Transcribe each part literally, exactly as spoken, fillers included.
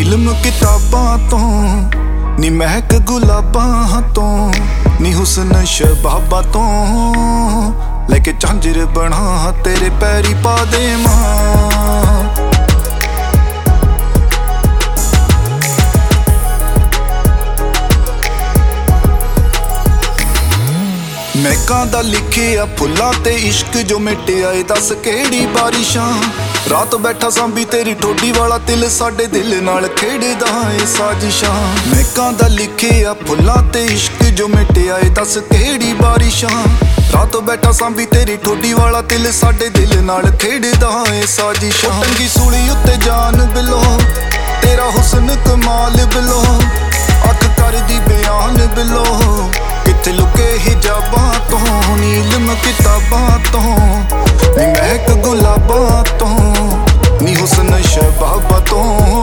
नीलम किताबां तो नी महक गुलाबां तो नी हुस्न शबाबा तो लेके झांजर बना तेरे पैरी पा दे मां। महकां दा लिखिया फुल्लां ते इश्क जो मिटे आए दस केड़ी बारिशां। रात बैठा सांभी तेरी ठोडी वाला तिल साडे दिल नाल खेड़दा ए साजिशां। महकां दा लिखिया फुल्लां ते इश्क जो मिटे आए दस केड़ी बारिशां। रात बैठा सांभी तेरी ठोडी वाला तिल साडे दिल नाल खेड़दा ए साजिशां। टंगी सूली उत्ते जान बिलो तेरा हुस्न कमाल बिलो अख कर दी बयान बिलो किथे लुके हिजाबां तो नीलम किताबां तो नी महक गुलाबां तो नी हुस्न शबाबा तो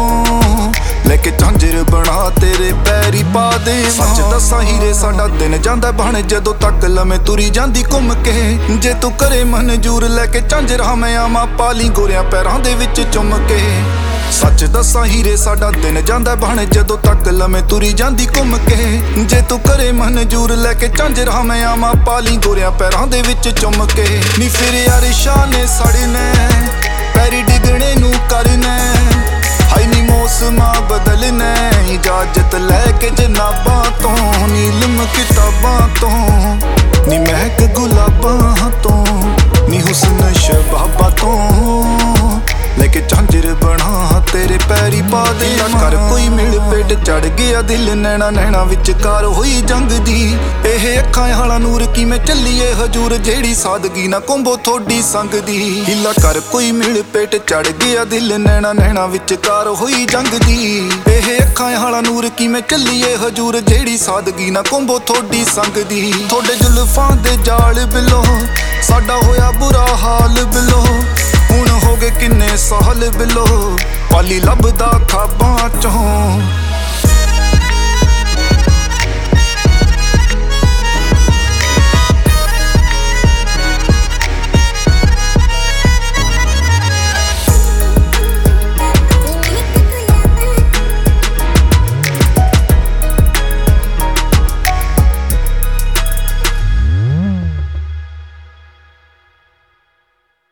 लेके झांजर बना तेरे पैरी पा दे। सच दसा हीरे साडा दिन जांदा बन जदों तक लमे तुरी जांदी घुम के। जे तू करे मंजूर लेके झांजर हमें आवां पाली गोरियां पैरां दे विच चुम के। सच दसा हीरे साडा दिन जांदा बन जदों तक लमे तुरी जांदी घुम के। जे तू करे मंजूर लेके झांजर हमें आवां पाली गोरियां पैरां दे विच चुम के। नी फिर यार शाने सड़ने पैरी डिगणे नू करने हाई नी मौसमां बदलने इजाजत लैके जनाबां तो नीलम किताबां तो नी महक गुलाबां तो नी हुस्न शबाबा तो लेके झांजर बना तेरे पैरी पा दे। कर कोई मिल पेट चढ़ गया दिल नैना नैना विचकार होई जंग दी। एह अखां हाला नूर किवें चलीए हजूर जेड़ी सादगी ना कुंभो थोड़ी संग दी। हिला कर कोई मिल पेट चढ़ गया दिल नैना नैना विचकार होई जंग दी। एह अखां हाला नूर किवें चलीए हजूर जेड़ी सादगी ना कुंभो थोड़ी संग दी। थोड़े जुल्फां दे जाल बिलो साडा होया बुरा हाल बिलो हुण हो गए किन्ने साल बिलो पाली लभदा खाबां चों